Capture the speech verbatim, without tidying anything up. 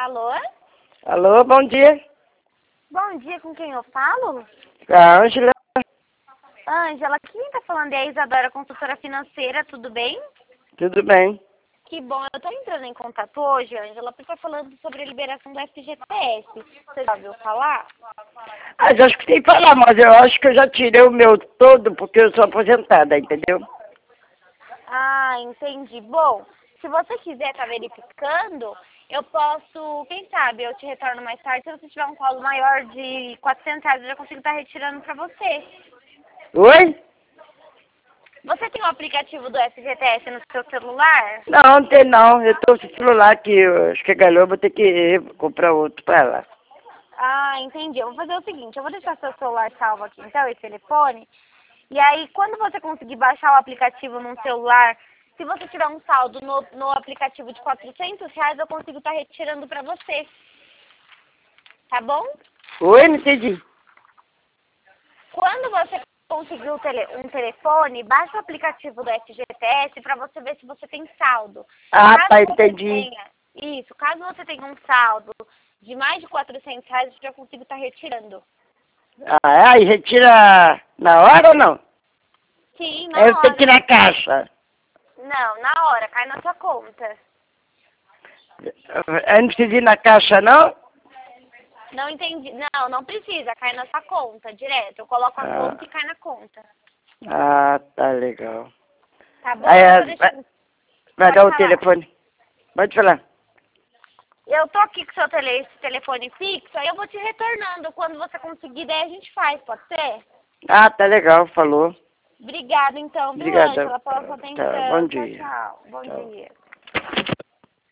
Alô? Alô, bom dia. Bom dia, com quem eu falo? A Ângela. Ângela, quem tá falando é a Isadora, consultora financeira, tudo bem? Tudo bem? Que bom, eu tô entrando em contato hoje, Ângela, porque tá falando sobre a liberação do F G T S. Você já ouviu falar? Ah, já escutei falar, mas eu acho que eu já tirei o meu todo porque eu sou aposentada, entendeu? Ah, entendi. Bom, se você quiser estar verificando, eu posso, quem sabe, eu te retorno mais tarde. Se você tiver um saldo maior de quatrocentos reais, eu já consigo estar retirando pra você. Oi? Você tem o aplicativo do F G T S no seu celular? Não, não tem não. Eu tô com esse celular que eu acho que galhou, vou ter que comprar outro pra lá. Ah, entendi. Eu vou fazer o seguinte, eu vou deixar seu celular salvo aqui, então, esse telefone. E aí, quando você conseguir baixar o aplicativo no celular, se você tiver um saldo no, no aplicativo de quatrocentos reais, eu consigo estar retirando pra você. Tá bom? Oi, não entendi. Quando você conseguir um, tele, um telefone, baixa o aplicativo do F G T S para você ver se você tem saldo. Ah, Caso tá, você entendi. tenha, isso, caso você tenha um saldo de mais de quatrocentos reais, eu já consigo estar retirando. Ah, aí retira na hora ou não? Sim, na Eu tenho que ir hora. na caixa. Não, na hora, cai na sua conta. Eu não preciso ir na caixa, não? Não entendi. Não, não precisa, cai na sua conta, direto. Eu coloco a Ah, conta e cai na conta. ah tá legal. Tá bom? Aí, Eu ah, tô vai, deixando... vai Pode dar o falar. telefone. Pode falar. Eu tô aqui com seu tele, esse telefone fixo, aí eu vou te retornando. Quando você conseguir, daí a gente faz, pode ser? Ah, tá legal, falou. Obrigada, então, viu, Obrigada. Ângela, pela sua Tá, bom atenção. Tchau, dia. tchau. Bom Tchau. dia.